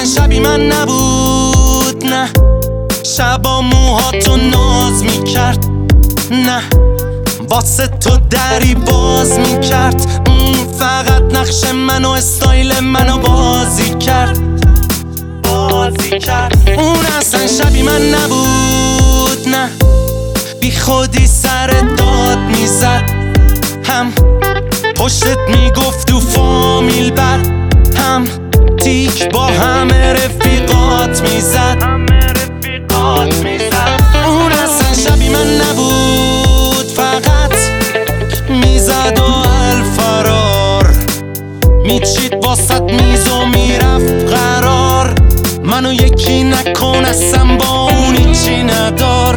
شبی من نبود، نه شبا موهاتو ناز میکرد، نه واسه تو دری باز میکرد، فقط نقش منو استایل منو بازی کرد. اون اصلا شبی من نبود، نه بی خودی سر داد میزد، هم پشتت میگفت تو فامیل بد، هم تیک با همه رفیقات میزد. اون اصلا شبی من نبود، فقط میزد و الفرار میچید واسط میز و میرفت قرار. منو یکی نکن اصلا با اون هیچی ندار.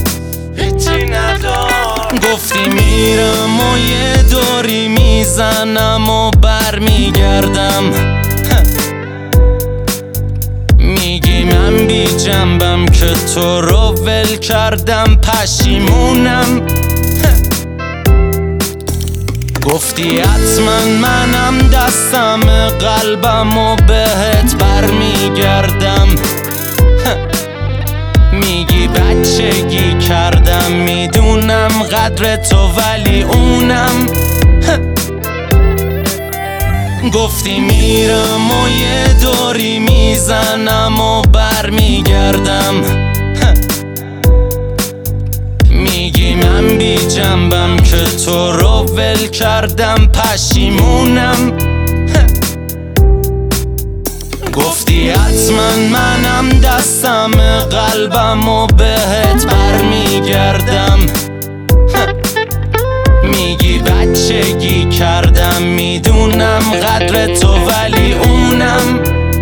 گفتی میرم و یه دوری میزنم و برمیگردم، میگی من بی جنبم که تو رو ول کردم، پشیمونم. گفتی حتما منم دستم قلبم و بهت برمیگردم، میگی بچگی کردم میدونم قدر تو ولی اونم. گفتی میرم و یه دوری میزنم و برمیگردم، میگی من بی جنبم که تو رو ول کردم، پشیمونم. گفتی حتما منم دستم قلبم و بهت برمیگردم، میگی بچگی کردم میدونم قدر تو ولی اونم.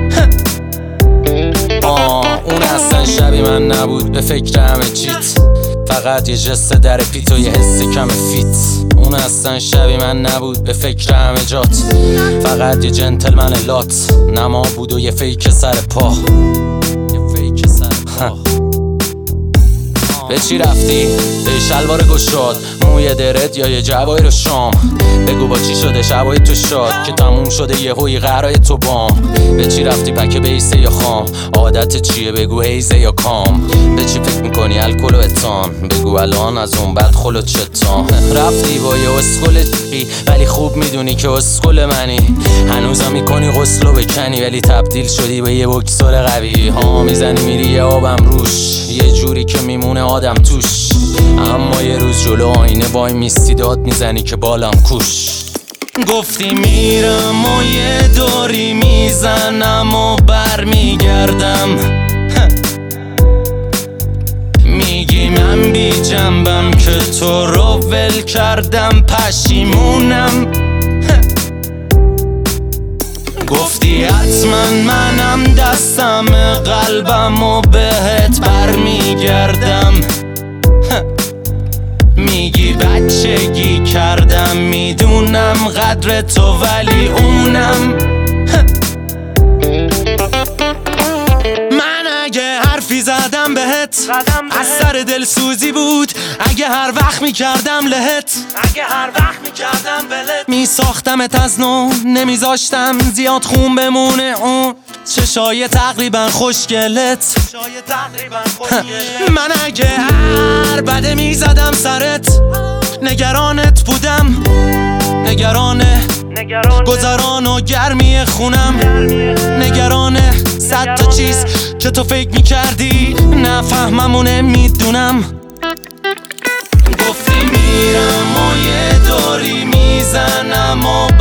اون اصلا شبی من نبود، به فکر همه چیت، فقط یه جست در پیت و یه حس کم فیت. اون اصلا شبی من نبود، به فکر همه جات، فقط یه جنتلمن لات، نما بود و یه فیک سر پا. به چی رفتی؟ به شلوار گشاد، موی درت یا یه جوایر شام؟ بگو با چی شده شبای تو شاد که تموم شده یه هوی قرای تو بام؟ به چی رفتی پک بیسه یا خام؟ عادت چیه بگو هیزه یا کام؟ به چی فکر میکنی الکل و اتان؟ بگو الان از اون بعد خلوت چتان؟ رفتی با یه اسکل چی ولی خوب میدونی که اسکل منی، هنوزم میکنی غسلو بکنی ولی تبدیل شدی به یه بکسور قوی. ها میزنی میری یه آبم روش، یه جوری که میمونه آدم توش، اما یه روز جلو آینه وای میستی داد میزنی که بالم کوش. گفتی میرم و یه دوری میزنم و برمیگردم، میگی من بی جنبم که تو رو ول کردم، پشیمونم. گفتی حتما منم دستم قلبم و بهت برمیگردم، میگی بچگی کردم میدونم قدر تو ولی اونم. من اگه حرفی زدم بهت از سر دلسوزی بود، اگه هر وقت میکردم لهت، میساختمت از نو، نمیذاشتم زیاد خون بمونه اون چشای تقریبا خوشگلت. من اگه هر بده میزدم سرت، نگرانت بودم، نگران گذران و گرمی خونم، نگران 100 تا چیز که تو فکر میکردی نفهمم و نمیدونم. گفتی میرم و یه دوری میزنم و